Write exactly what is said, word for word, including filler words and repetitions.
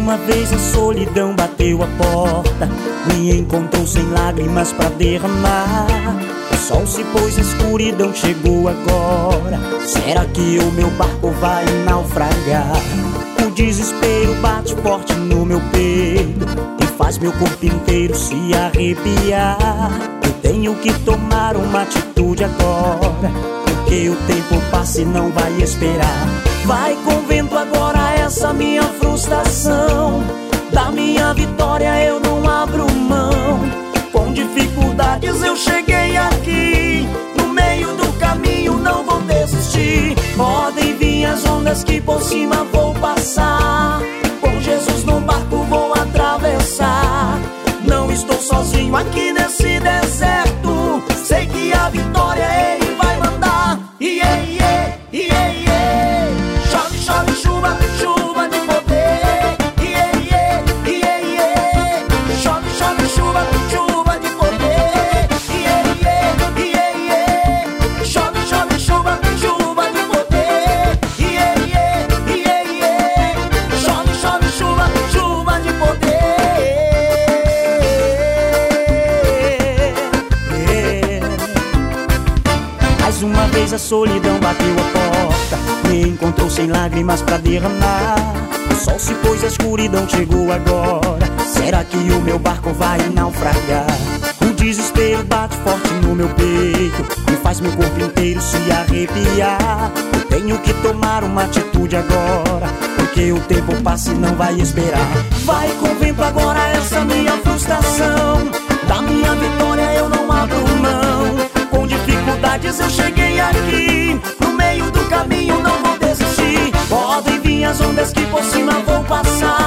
uma vez a solidão bateu a porta, me encontrou sem lágrimas pra derramar. O sol se pôs, a escuridão chegou agora. Será que o meu barco vai naufragar? O desespero bate forte no meu peito e faz meu corpo inteiro se arrepiar. Eu tenho que tomar uma atitude agora, porque o tempo passa e não vai esperar. Vai com vento agora essa minha frustração, da minha vitória eu não abro mão. Com dificuldades eu cheguei aqui, no meio do caminho não vou desistir. Podem vir as ondas que por cima vou passar, com Jesus no barco vou atravessar. Não estou sozinho aqui nesse deserto, sei que a vitória Ele vai mandar. Yeah, yeah, yeah, yeah. Chove, chove, chuva, chuva de poder. Yeah, yeah, yeah, yeah. Chove, chove, chuva, chuva de poder. Yeah, yeah, yeah, yeah. Chove, chove, chuva, chuva de poder. Yeah, yeah, yeah, yeah. Chove, chove, chuva, chuva de poder. Mais uma vez a solidão bateu a porta, me encontrou sem lágrimas pra derramar. O sol se pôs, a escuridão chegou agora. Será que o meu barco vai naufragar? O desespero bate forte no meu peito e faz meu corpo inteiro se arrepiar. Eu tenho que tomar uma atitude agora, porque o tempo passa e não vai esperar. Vai com vento agora essa minha frustração, da minha vitória eu não abro mão. Com dificuldades eu cheguei aqui, no meio do caminho não vou desistir. Podem vir as ondas que por cima vou passar,